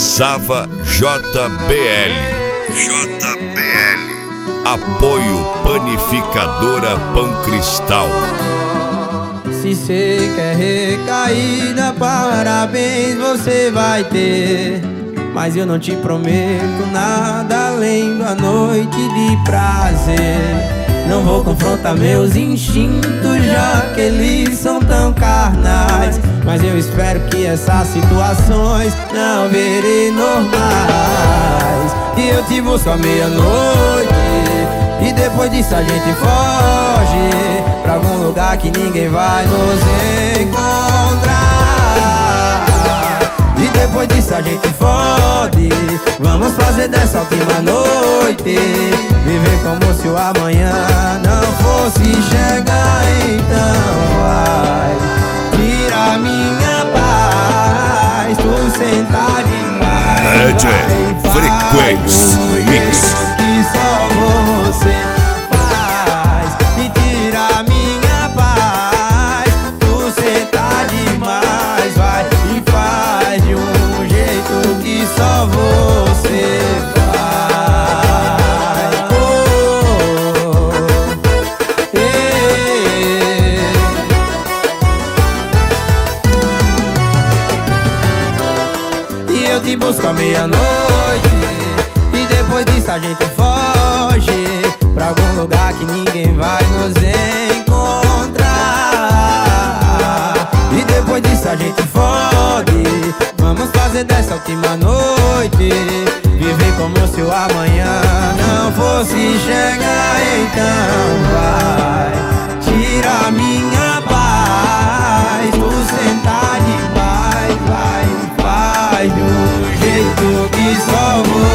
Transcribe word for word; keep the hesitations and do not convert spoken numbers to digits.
Sava J B L. J B L. Apoio Panificadora Pão Cristal. Se cê quer recaída, parabéns você vai ter. Mas eu não te prometo nada além da noite de prazer. Não vou confrontar meus instintos, já que eles são tão carnais. Mas eu espero que essas situações não virem normais. E eu te busco à meia-noite, e depois disso a gente foge pra algum lugar que ninguém vai nos encontrar. E depois disso a gente fode. Vamos fazer dessa última noite viver como se o amanhã não fosse chegar. Então vai, tira minha paz, tu sentar demais. D J Frequência Mix. Que só você faz. Me tira minha paz, tu sentar demais. Vai e faz de um jeito que só você faz. Oh, ei. E eu te busco à meia-noite, e depois disso a gente foge pra algum lugar que ninguém vai nos encontrar. E depois disso a gente fode. Vamos fazer dessa última noite viver como se o amanhã não fosse chegar. Então vai, tira minha paz, tu sentar demais. Vai, faz de um jeito que só você